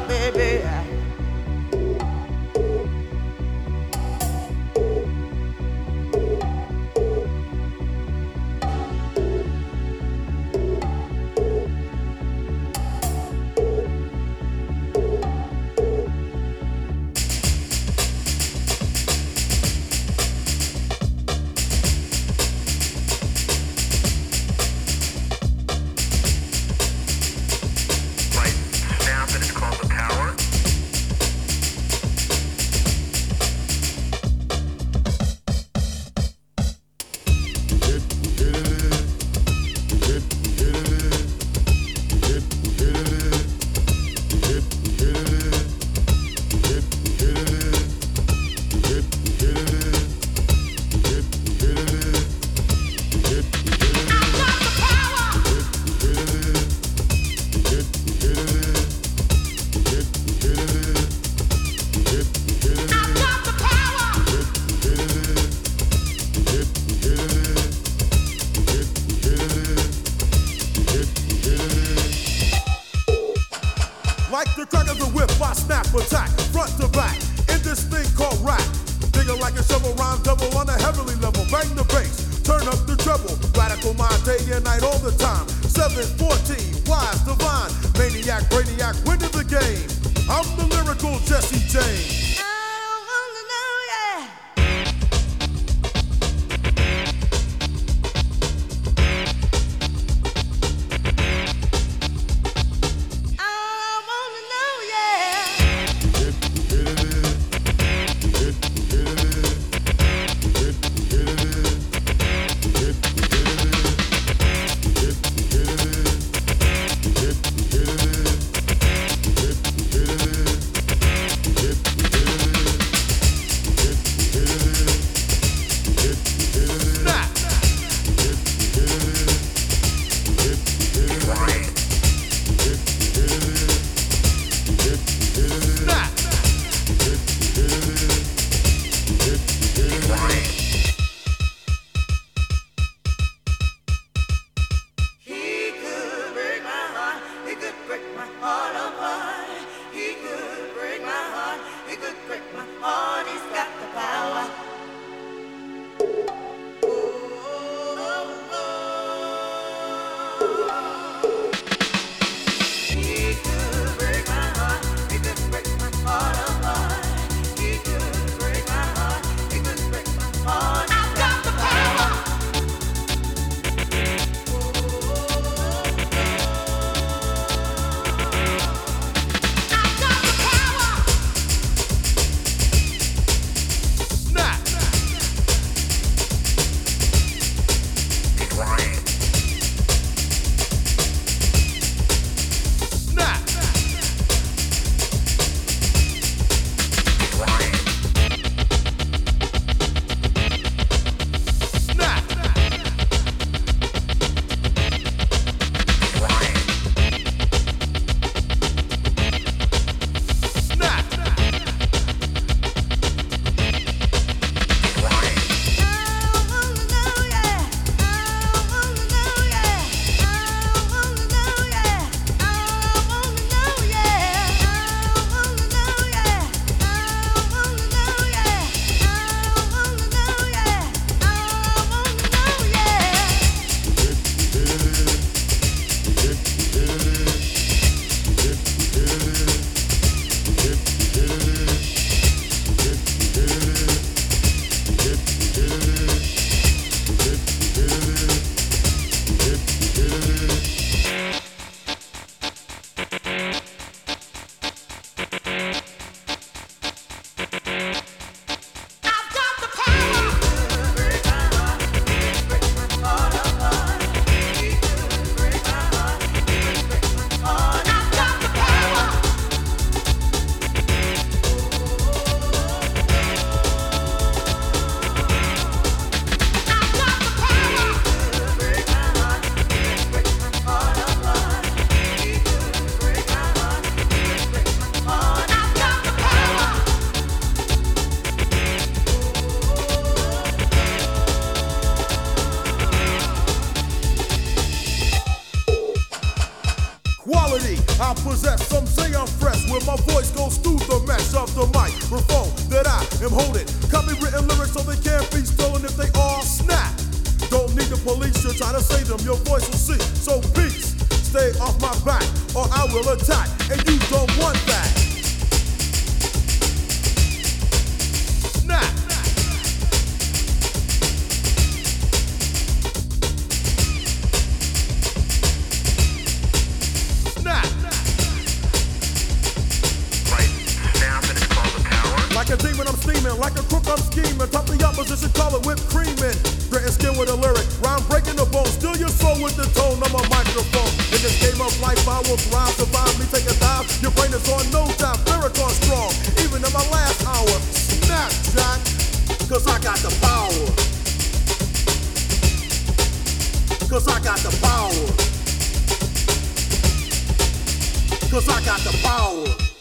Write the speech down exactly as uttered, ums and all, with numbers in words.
baby. Like the crack of the whip, I snap attack, front to back, in this thing called rap. Digging like a shovel, rhyme double on a heavenly level. Bang the bass, turn up the treble. Radical mind day and night all the time. seven fourteen, wise, divine, maniac, brainiac, winning the game. I'm the lyrical Jesse James. I possess, some say I'm fresh, where my voice goes through the mesh of the microphone that I am holding. Copywritten lyrics so they can't be stolen if they all snap. Don't need the police, you're trying to say them, your voice will see. So peace, stay off my back, or I will attack, and you don't want that. Snap. Like a demon, I'm steaming. Like a crook, I'm scheming. Top the opposition, call it whipped creaming. Gritting skin with a lyric. Rhyme breaking the bone. Steal your soul with the tone of a microphone. In this game of life, I will thrive. Survive me, take a dive. Your brain is on no time. Lyrical strong. Even in my last hour. Snap, Jack. Cause I got the power. Cause I got the power. Cause I got the power.